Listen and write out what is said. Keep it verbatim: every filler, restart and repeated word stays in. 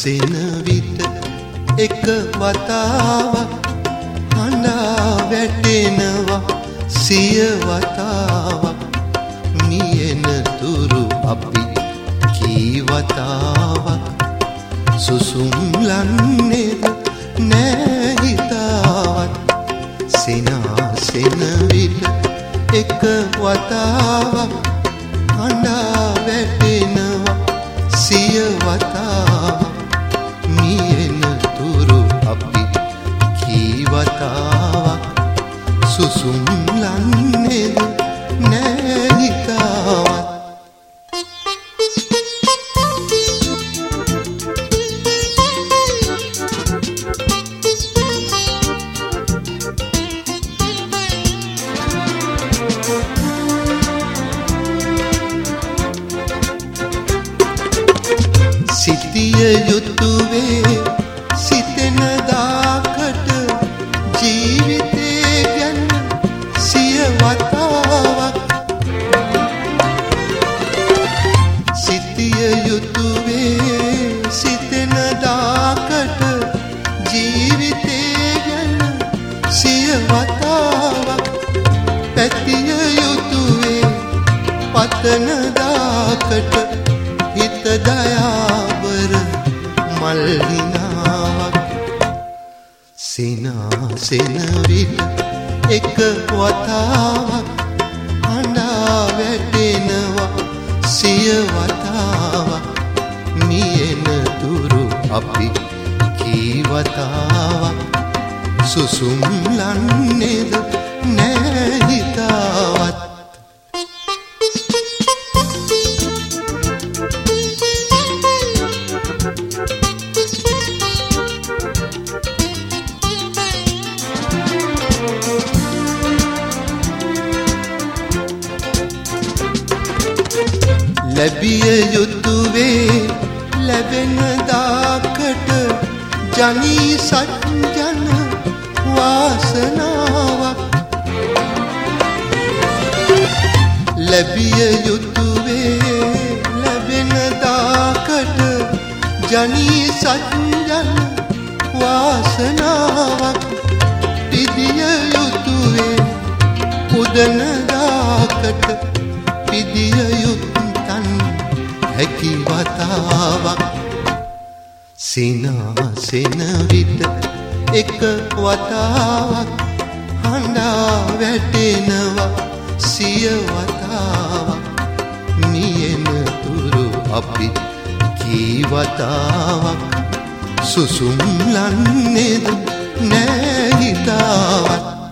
සෙන විට එක වතාවක් හඬා වැටෙනවා සිය වතාවක් නියන තුරු අපි කී වතාවක් සුසුම් ලන්නේද නෑ හිතාවත් සිනාසෙන විට එක වතාවක් හඬා වැටෙනවා සිය වතාවක් නියන තුරු අපි කී වතාවක් සුසුම් ලන්නේද නෑ හිතාවත් සිතිය යුතුවේ සිතෙන දාකට ජීවිතේ ගැන සිය වතාවක් සිතිය යුතුවේ සිතෙන දාකට ජීවිතේ ගැන සිය වතාවක් පැතිය යුතුවේ පතන දාකට හිත දයාබර මල්හිනාවක් සිනාසෙන විට එක වතාවක් හඬා වැටෙනවා සිය වතාවක් නියන තුරු අපි කී වතාවක් සුසුම් ලන්නේද නෑ හිතාවත් ලැබිය යුතුවේ ලැබෙන දාකට ජනී සත්ජන වාසනාවක් ලැබිය යුතුවේ ලැබෙන දාකට ජනී සත්ජන වාසනාවක් පිදිය යුතුවේ පුදන දාකට පිදිය යුතු හැකි වතාවක් සිනාසෙන විට එක වතාවක් හඬා වැටෙනවා සිය වතාවක් නියන තුරු අපි කී වතාවක් සුසුම් ලන්නේද නෑ හිතාවත්